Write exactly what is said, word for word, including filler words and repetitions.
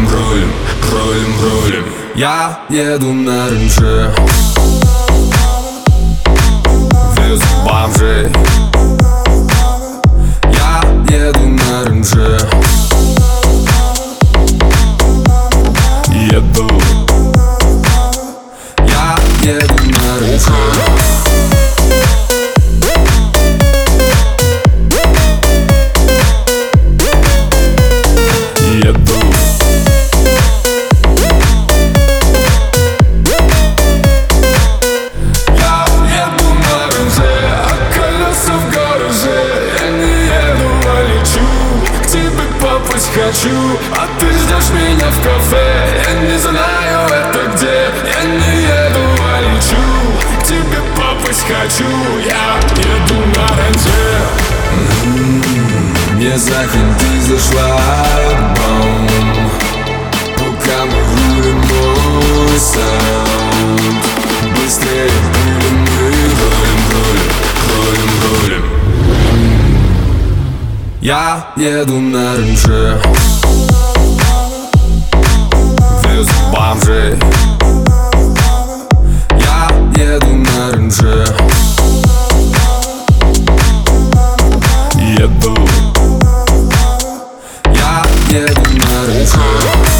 Рулим, рулим, рулим, рулим. Я еду на ренже, везу бомжей. Я еду на ренже, еду. Я еду на ренже. Хочу, а ты ждешь меня в кафе. Я не знаю, это где. Я не еду, а лечу. К тебе попасть хочу. Я еду на ренже. М-м-м, мне за хинты зашла бомб. Пока мы рулим мой саунд. Быстрее рулим мы, рулим, рулим, рулим, рулим. Я еду на ренже, везу бомжей. Я еду на ренже, еду. Я еду на ренже.